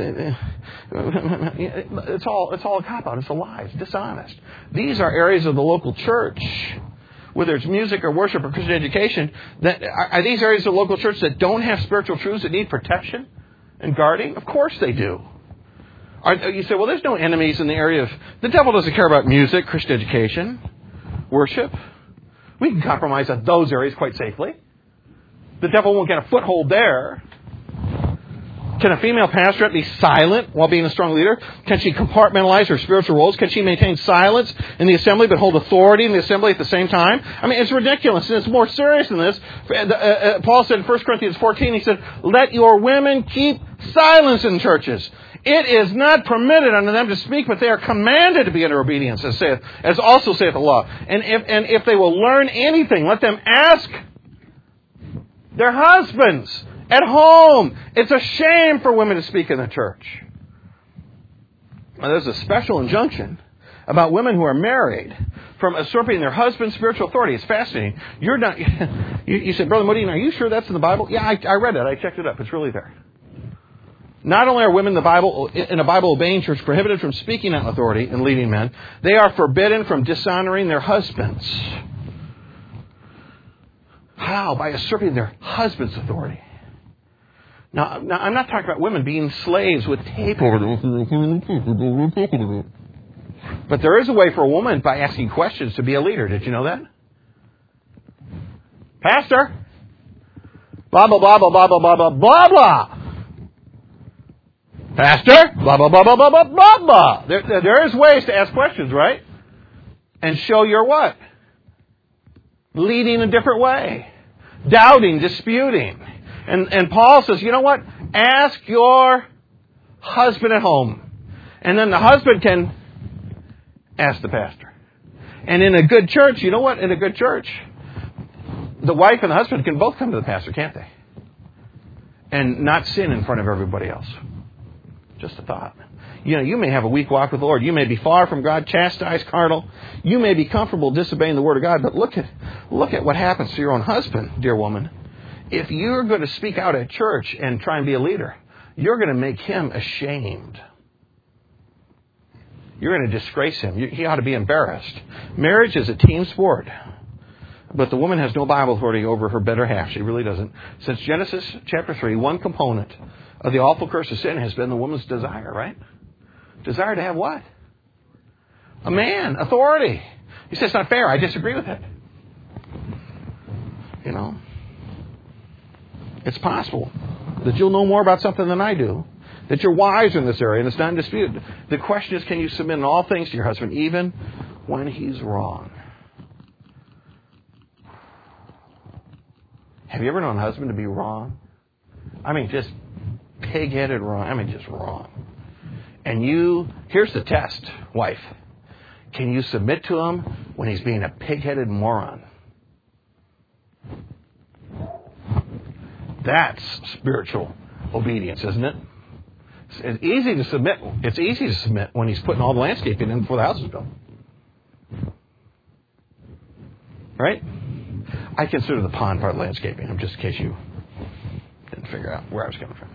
it's all it's all a cop-out. It's a lie. It's dishonest. These are areas of the local church, whether it's music or worship or Christian education, that are, are these areas of the local church that don't have spiritual truths that need protection and guarding? Of course they do. Are, you say, well, there's no enemies in the area of... The devil doesn't care about music, Christian education, worship. We can compromise on those areas quite safely. The devil won't get a foothold there. Can a female pastorate be silent while being a strong leader? Can she compartmentalize her spiritual roles? Can she maintain silence in the assembly but hold authority in the assembly at the same time? I mean, it's ridiculous, and it's more serious than this. Paul said in First Corinthians fourteen, he said, let your women keep silence in churches. It is not permitted unto them to speak, but they are commanded to be under obedience, as saith, as also saith the law. And if, and if they will learn anything, let them ask their husbands at home. It's a shame for women to speak in the church. Now, there's a special injunction about women who are married from usurping their husband's spiritual authority. It's fascinating. You're not. You, you said, Brother Modine, are you sure that's in the Bible? Yeah, I, I read it. I checked it up. It's really there. Not only are women in the Bible, in a Bible-obeying church, prohibited from speaking on authority and leading men, they are forbidden from dishonoring their husbands. How? By usurping their husband's authority. Now, now, I'm not talking about women being slaves with tape over them. But there is a way for a woman, by asking questions, to be a leader. Did you know that? Pastor? Blah, blah, blah, blah, blah, blah, blah, blah, blah, blah. Pastor? Blah, blah, blah, blah, blah, blah, blah, blah. There, there is ways to ask questions, right? And show your what? Leading a different way. Doubting, disputing. And, and Paul says, you know what? Ask your husband at home. And then the husband can ask the pastor. And in a good church, you know what? In a good church, the wife and the husband can both come to the pastor, can't they? And not sin in front of everybody else. Just a thought. You know, you may have a weak walk with the Lord. You may be far from God, chastised, carnal. You may be comfortable disobeying the Word of God. But look at, look at what happens to your own husband, dear woman. If you're going to speak out at church and try and be a leader, you're going to make him ashamed. You're going to disgrace him. He ought to be embarrassed. Marriage is a team sport. But the woman has no Bible authority over her better half. She really doesn't. Since Genesis chapter three, one component of the awful curse of sin has been the woman's desire, right? Desire to have what? A man, authority. He says it's not fair. I disagree with it. You know, it's possible that you'll know more about something than I do, that you're wiser in this area, and it's not in dispute. The question is, can you submit in all things to your husband, even when he's wrong? Have you ever known a husband to be wrong? I mean, just pig-headed wrong. I mean, just wrong. And you, here's the test, wife. Can you submit to him when he's being a pig-headed moron? That's spiritual obedience, isn't it? It's easy to submit. It's easy to submit when he's putting all the landscaping in before the house is built. Right? I consider the pond part landscaping. I'm just in case you didn't figure out where I was coming from.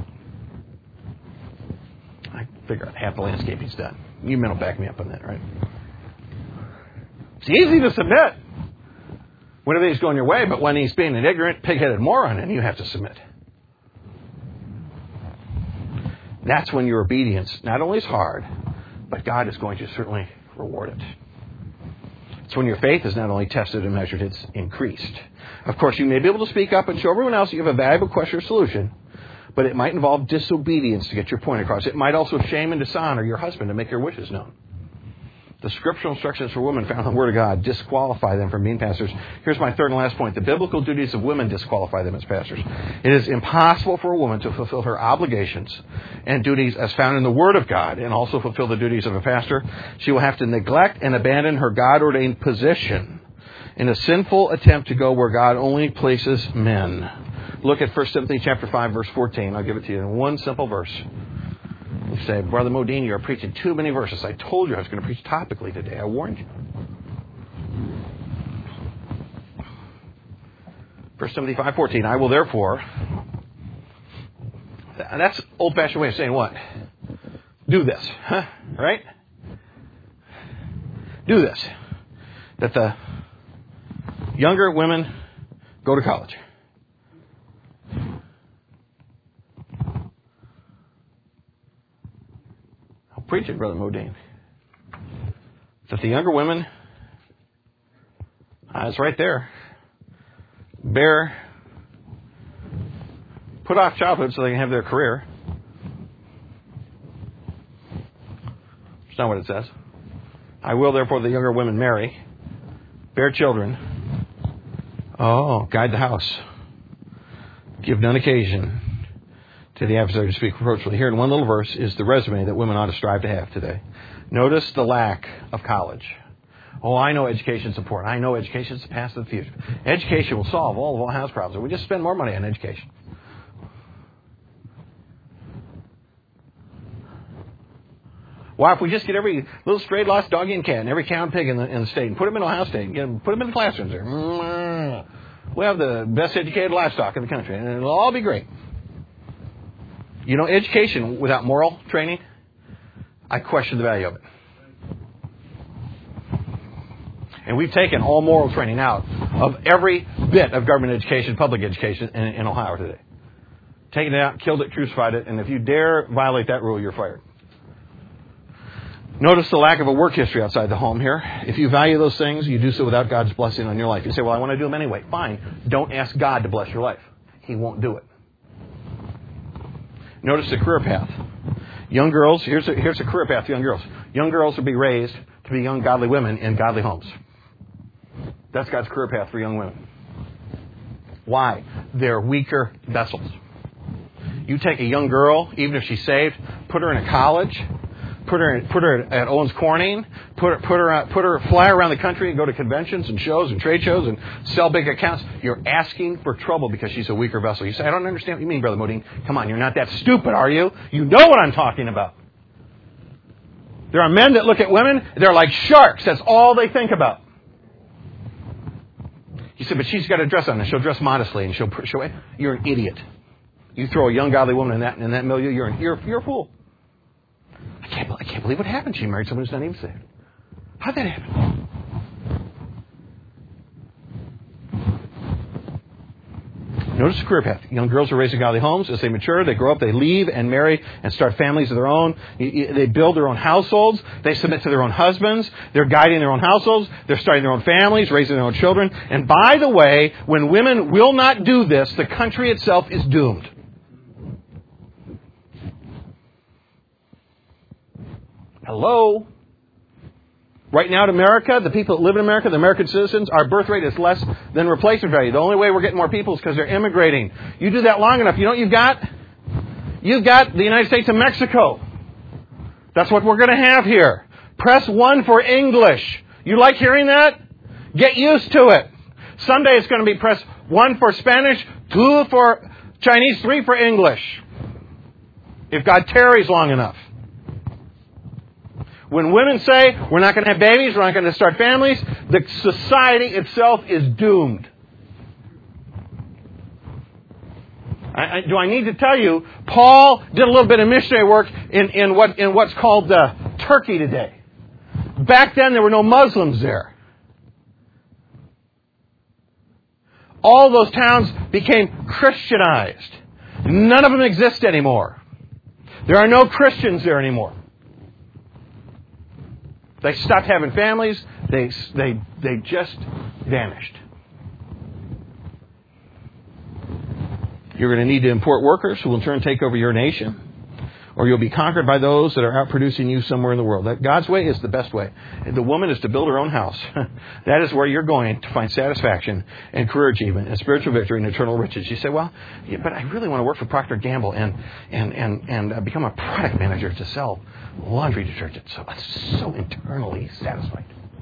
I figure out half the landscaping's done. You men will back me up on that, right? It's easy to submit when everything's going your way, but when he's being an ignorant, pig-headed moron, and you have to submit. That's when your obedience not only is hard, but God is going to certainly reward it. It's when your faith is not only tested and measured, it's increased. Of course, you may be able to speak up and show everyone else you have a valuable question or solution, but it might involve disobedience to get your point across. It might also shame and dishonor your husband to make your wishes known. The scriptural instructions for women found in the Word of God disqualify them from being pastors. Here's my third and last point. The biblical duties of women disqualify them as pastors. It is impossible for a woman to fulfill her obligations and duties as found in the Word of God and also fulfill the duties of a pastor. She will have to neglect and abandon her God-ordained position in a sinful attempt to go where God only places men. Look at First Timothy chapter five, verse fourteen. I'll give it to you in one simple verse. You say, Brother Modine, you're preaching too many verses. I told you I was going to preach topically today. I warned you. First Timothy five fourteen. I will therefore... That's old-fashioned way of saying what? Do this. Huh? Right? Do this. That the younger women go to college. preaching, Brother Modine. That the younger women, ah, it's right there, bear, put off childhood so they can have their career. That's not what it says. I will, therefore, the younger women marry, bear children. Oh, guide the house. Give none occasion to the adversary to speak reproachfully. Here in one little verse is the resume that women ought to strive to have today. Notice the lack of college. Oh, I know education's important. I know education's the path to the future. Education will solve all of our house problems. We just spend more money on education. Why, if we just get every little stray lost doggy and cat and every cow and pig in the, in the state and put them in Ohio State and get them, put them in the classrooms there, we'll have the best educated livestock in the country, and it'll all be great. You know, education without moral training, I question the value of it. And we've taken all moral training out of every bit of government education, public education in, in Ohio today. Taken it out, killed it, crucified it, and if you dare violate that rule, you're fired. Notice the lack of a work history outside the home here. If you value those things, you do so without God's blessing on your life. You say, well, I want to do them anyway. Fine. Don't ask God to bless your life. He won't do it. Notice the career path. Young girls, here's a, here's a career path for young girls. Young girls will be raised to be young godly women in godly homes. That's God's career path for young women. Why? They're weaker vessels. You take a young girl, even if she's saved, put her in a college, put her put her at Owens Corning, put her put her put her fly around the country and go to conventions and shows and trade shows and sell big accounts. You're asking for trouble because she's a weaker vessel. You say, I don't understand what you mean, Brother Modine. Come on, you're not that stupid, are you? You know what I'm talking about. There are men that look at women, they're like sharks. That's all they think about. You said, but she's got a dress on and she'll dress modestly and she'll, she'll you're an idiot. You throw a young godly woman in that in that milieu, you're an, you're, you're a fool. I can't, I can't believe what happened. She married someone who's not even saved. How'd that happen? Notice the career path. Young girls are raised in godly homes. As they mature, they grow up, they leave and marry and start families of their own. They build their own households. They submit to their own husbands. They're guiding their own households. They're starting their own families, raising their own children. And by the way, when women will not do this, the country itself is doomed. Hello? Right now in America, the people that live in America, the American citizens, our birth rate is less than replacement value. The only way we're getting more people is because they're immigrating. You do that long enough, you know what you've got? You've got the United States and Mexico. That's what we're going to have here. Press one for English. You like hearing that? Get used to it. Someday it's going to be press one for Spanish, two for Chinese, three for English. If God tarries long enough. When women say, we're not going to have babies, we're not going to start families, the society itself is doomed. I, I, do I need to tell you, Paul did a little bit of missionary work in, in, what, in what's called uh, Turkey today. Back then, there were no Muslims there. All those towns became Christianized. None of them exist anymore. There are no Christians there anymore. They stopped having families. They, they, they just vanished. You're going to need to import workers who will in turn take over your nation, or you'll be conquered by those that are outproducing you somewhere in the world. That God's way is the best way. The woman is to build her own house. That is where you're going to find satisfaction and career achievement and spiritual victory and eternal riches. You say, well, yeah, but I really want to work for Procter and Gamble and and and and uh, become a product manager to sell laundry detergent. So it's so internally satisfied.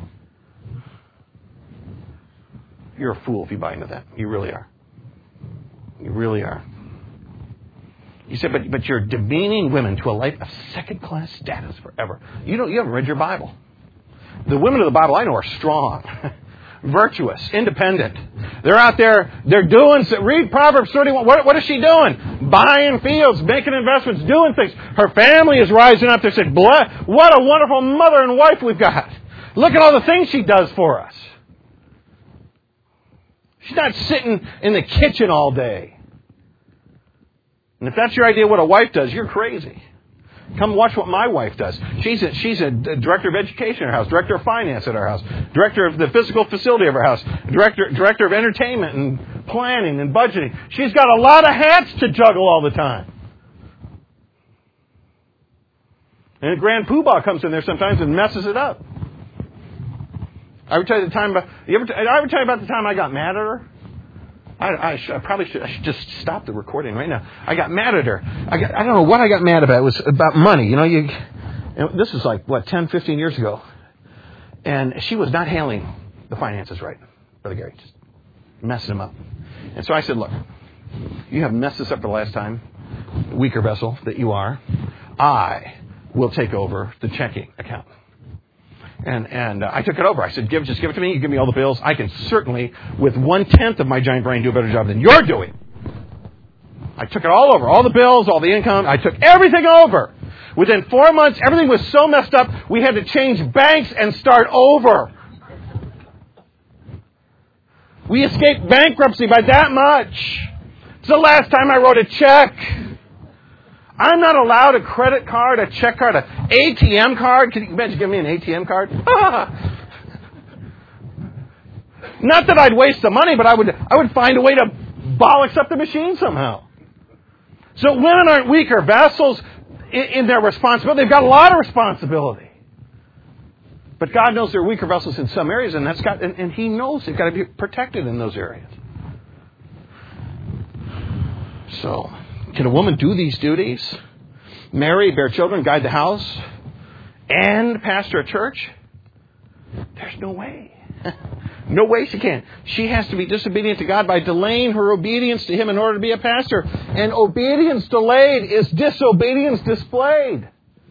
You're a fool if you buy into that. You really are. You really are. You said, but but you're demeaning women to a life of second-class status forever. You don't. You haven't read your Bible. The women of the Bible I know are strong, virtuous, independent. They're out there. They're doing. Read Proverbs thirty-one. What, what is she doing? Buying fields, making investments, doing things. Her family is rising up. They said, "What a wonderful mother and wife we've got. Look at all the things she does for us." She's not sitting in the kitchen all day. And if that's your idea of what a wife does, you're crazy. Come watch what my wife does. She's a, she's a director of education at our house, director of finance at our house, director of the physical facility of our house, director director of entertainment and planning and budgeting. She's got a lot of hats to juggle all the time. And Grand Poobah comes in there sometimes and messes it up. I ever tell you the time about, you ever, did I ever tell you about the time I got mad at her? I, I, should, I probably should, I should just stop the recording right now. I got mad at her. I got, I don't know what I got mad about. It was about money. You know, you, and this was like, what, ten, fifteen years ago. And she was not handling the finances right, Brother Gary. Just messing them up. And so I said, look, you have messed this up the last time, weaker vessel that you are. I will take over the checking account. And and uh, I took it over. I said, "Give, just give it to me. You give me all the bills. I can certainly, with one-tenth of my giant brain, do a better job than you're doing." I took it all over. All the bills, all the income. I took everything over. Within four months, everything was so messed up, we had to change banks and start over. We escaped bankruptcy by that much. It's the last time I wrote a check. I'm not allowed a credit card, a check card, an A T M card. Can you imagine giving me an A T M card? Not that I'd waste the money, but I would I would find a way to bollocks up the machine somehow. So women aren't weaker vessels in, in their responsibility. They've got a lot of responsibility. But God knows they're weaker vessels in some areas, and that's got and, and He knows they've got to be protected in those areas. So, can a woman do these duties? Marry, bear children, guide the house, and pastor a church? There's no way. No way she can. She has to be disobedient to God by delaying her obedience to Him in order to be a pastor. And obedience delayed is disobedience displayed.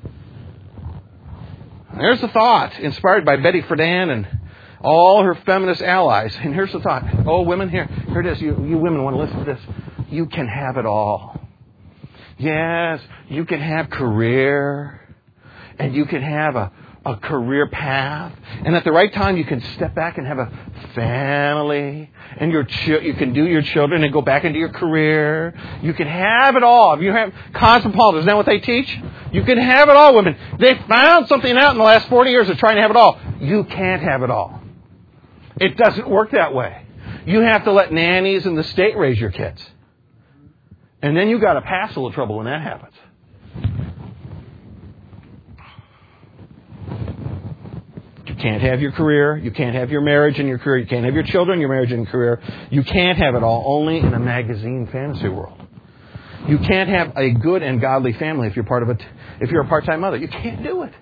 There's the thought, inspired by Betty Friedan and all her feminist allies. And here's the thought. Oh, women, here, here it is. You, you women want to listen to this. You can have it all. Yes, you can have career, and you can have a, a career path, and at the right time you can step back and have a family, and your chi- you can do your children and go back into your career. You can have it all. If you have Cosmopolitan, isn't that what they teach? You can have it all, women. They found something out in the last forty years of trying to have it all. You can't have it all. It doesn't work that way. You have to let nannies and the state raise your kids. And then you got to pass a little trouble when that happens. You can't have your career. You can't have your marriage and your career. You can't have your children, your marriage and career. You can't have it all only in a magazine fantasy world. You can't have a good and godly family if you're part of it. If you're a part-time mother, you can't do it.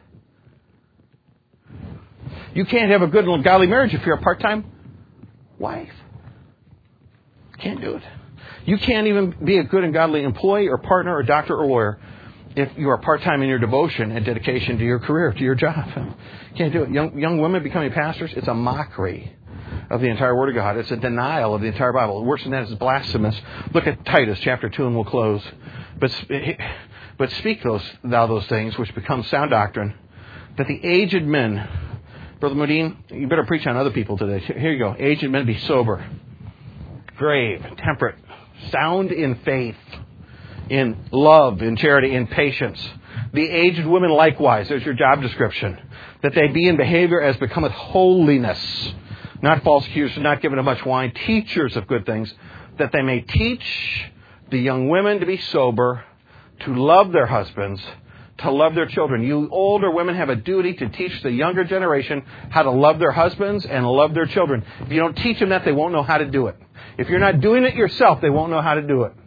You can't have a good and godly marriage if you're a part-time wife. Can't do it. You can't even be a good and godly employee or partner or doctor or lawyer if you are part-time in your devotion and dedication to your career, to your job. You can't do it. Young, young women becoming pastors, it's a mockery of the entire Word of God. It's a denial of the entire Bible. Worse than that, it's blasphemous. Look at Titus chapter two and we'll close. But, but speak those, thou those things which become sound doctrine, that the aged men, Brother Modine, you better preach on other people today. Here you go. Aged men be sober, grave, temperate, sound in faith, in love, in charity, in patience. The aged women likewise, there's your job description, that they be in behavior as becometh holiness, not false accusers, not given to much wine, teachers of good things, that they may teach the young women to be sober, to love their husbands, to love their children. You older women have a duty to teach the younger generation how to love their husbands and love their children. If you don't teach them that, they won't know how to do it. If you're not doing it yourself, they won't know how to do it.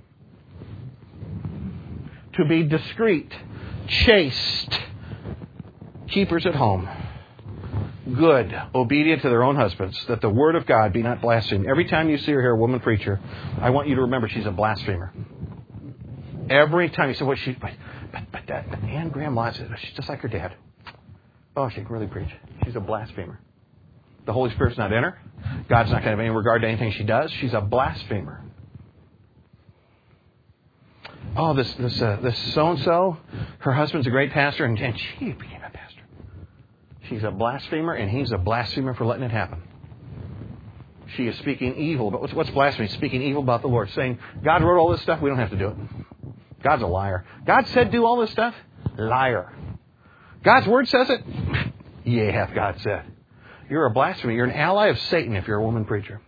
To be discreet, chaste, keepers at home, good, obedient to their own husbands, that the word of God be not blasphemed. Every time you see or hear a woman preacher, I want you to remember she's a blasphemer. Every time you say, "What she?" But but but, that, but Anne Graham Lotz, she's just like her dad. Oh, she can really preach. She's a blasphemer. The Holy Spirit's not in her. God's not going to have any regard to anything she does. She's a blasphemer. Oh, this this uh, this so and so, her husband's a great pastor, and, and she became a pastor. She's a blasphemer, and he's a blasphemer for letting it happen. She is speaking evil. But what's, what's blasphemy? Speaking evil about the Lord, saying God wrote all this stuff. We don't have to do it. God's a liar. God said do all this stuff. Liar. God's Word says it? Yea, hath God said. You're a blasphemer. You're an ally of Satan if you're a woman preacher.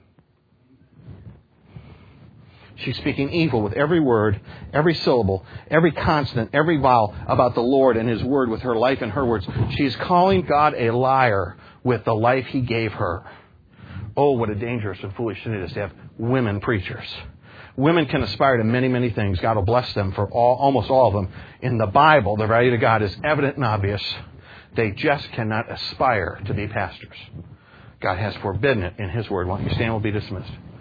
She's speaking evil with every word, every syllable, every consonant, every vowel about the Lord and His Word with her life and her words. She's calling God a liar with the life He gave her. Oh, what a dangerous and foolish thing it is to have women preachers. Women can aspire to many, many things. God will bless them for all, almost all of them. In the Bible, the value to God is evident and obvious. They just cannot aspire to be pastors. God has forbidden it in His Word. Why don't you stand? We'll be dismissed.